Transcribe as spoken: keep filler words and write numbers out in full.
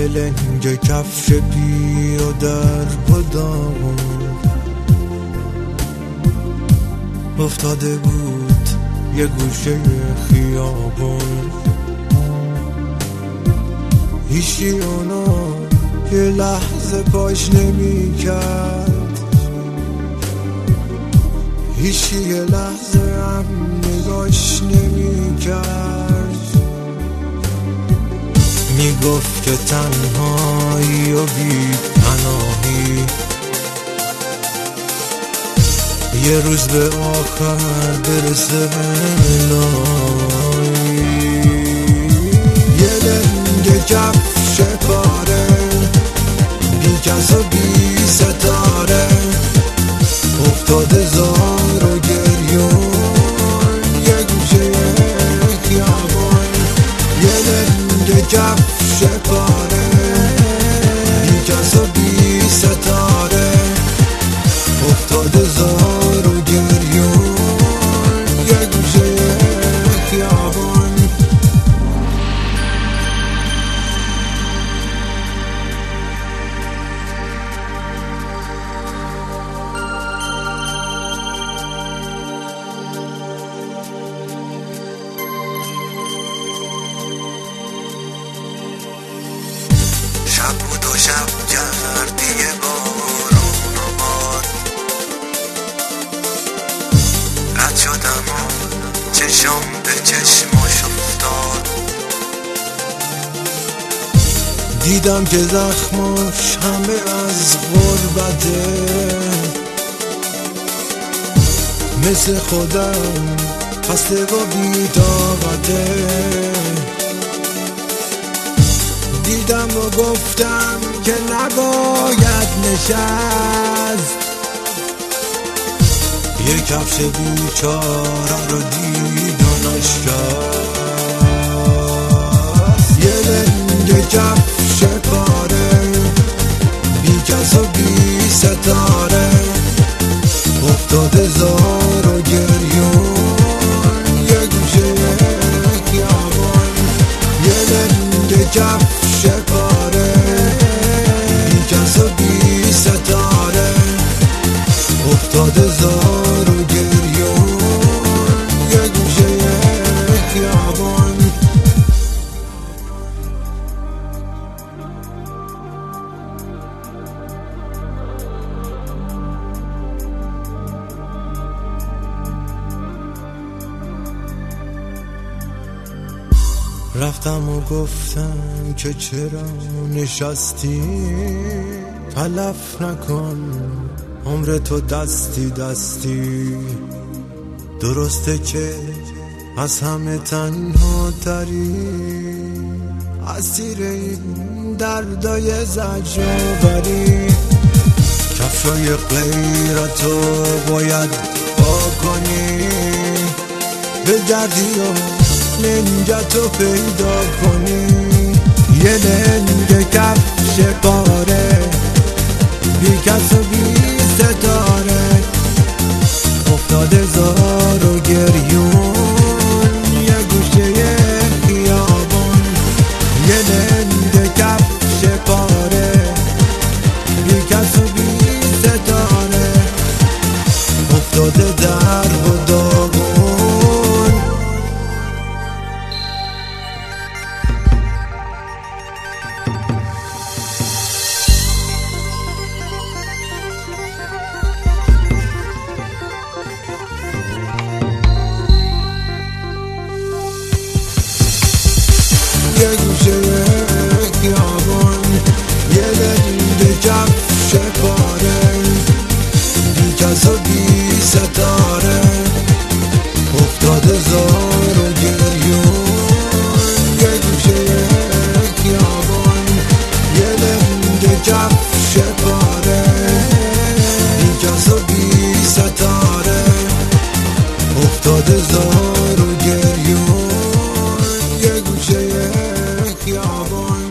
یه لنگ کفش پیر و در پدام افتاده بود یه گوشه خیابون. هیچی اونو یه لحظه پاش نمی کرد، هیچی یه لحظه هم نگاش نمی کرد. میگفت که تنهایی و بی پناهی یه روز به آخر برسه الهی. یه لنگ کفش پاره بی کس و بی ستاره افتاده زار و گریون یه گوشه خیابون. یه لنگ کفش پاره بی کس و بی ستاره افتاده زار و گریون یه گوشه خیابون. شب بود و شب گردی بارون و باد رد شدم و چشم به چشماش افتاد. دیدم که زخماش همه از غربته، مثل خودم خسته و بی‌طاقته. دیدم و گفتم که نباید نشست، یه کفش بیچاره رو دید و نشکست. یه لنگ کفش پاره بی کس و بی ستاره افتاده زار و گریون یه گوشه خیابون. یه لنگ کفش پاره بی کس و بی ستاره افتاده زار و گریون یه گوشه خیابون. رفتم و گفتم که چرا نشستی، تلف نکن عمر تو دستی دستی. درسته که از همه تنها تری، اسیر این دردای زجرآوری. کفشای غیرتو باید پا کنی، به دردی و لنگتو پیدا کنی. یه لنگ کفش پاره بی کس و بی ستاره افتاده زار و گریون یه گوشه خیابون. یه لنگ کفش پاره بی کس و بی ستاره افتاده در و داغون. یه گوشه خیابون، یه لنگ کفش پاره بی کس و بی ستاره افتاده زار و گریون یه گوشه خیابون. یه لنگ کفش پاره بی کس و بی ستاره افتاده زار و گریون یه گوشه خیابون.